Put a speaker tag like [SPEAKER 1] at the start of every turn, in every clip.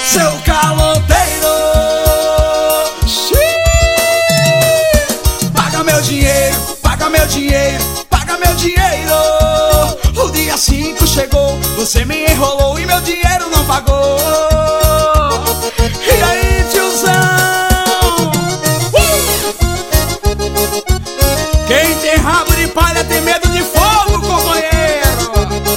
[SPEAKER 1] seu caloteiro. Paga meu dinheiro, paga meu dinheiro, paga meu dinheiro. O dia 5 chegou, você me enrolou e meu dinheiro não pagou. E aí, tiozão? Quem tem rabo de palha tem medo de fogo, companheiro.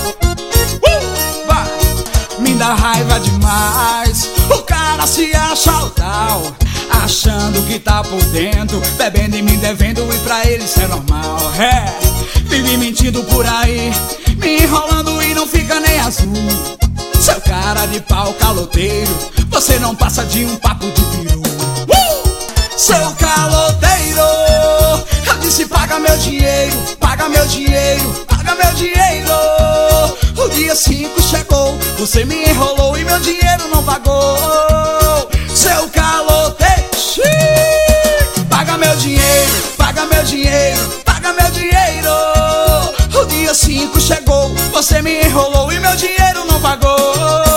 [SPEAKER 1] Vai. Me dá raiva demais, o cara se acha o tal, achando que tá por dentro, bebendo e me devendo, e pra ele isso é normal. É, vive mentindo por aí, me enrolando e não fica nem azul. Seu cara de pau caloteiro, você não passa de um papo de peru. Seu caloteiro, eu disse paga meu dinheiro, paga meu dinheiro, paga meu dinheiro. O dia 5 chegou, você me enrolou e meu dinheiro não pagou. Seu caloteiro, paga meu dinheiro, paga meu dinheiro, paga meu dinheiro. O dia 5 chegou, você me enrolou e meu dinheiro não pagou.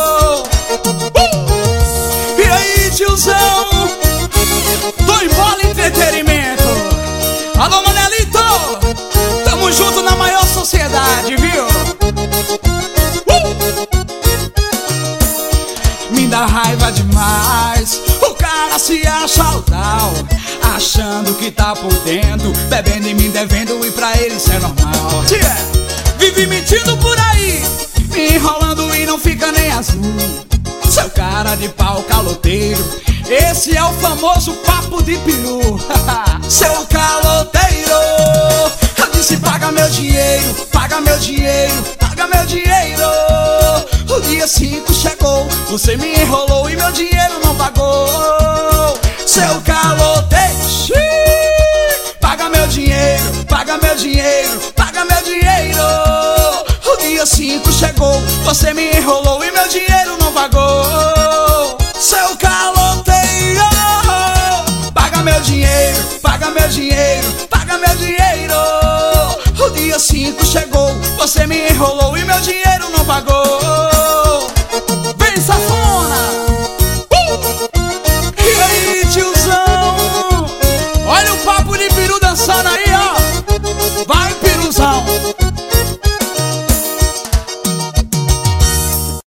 [SPEAKER 1] E aí, tiozão? Dois Bola Entretenimento. Alô, Manelito, tamo junto na maior sociedade, viu? Me dá raiva demais, o cara se acha o tal, achando que tá por dentro, bebendo e me devendo, e pra ele isso é normal. Vive mentindo por aí, me enrolando e não fica nem azul. Seu cara de pau caloteiro, esse é o famoso papo de peru. Seu caloteiro, eu disse paga meu dinheiro, paga meu dinheiro, paga meu dinheiro. O dia 5 chegou, você me enrolou e meu dinheiro não pagou. Seu caloteiro, paga meu dinheiro, paga meu dinheiro, paga meu dinheiro. O dia 5 chegou, você me enrolou e meu dinheiro não pagou. Seu caloteiro, paga meu dinheiro, paga meu dinheiro, paga meu dinheiro. O dia 5 chegou, você me enrolou e meu dinheiro não pagou.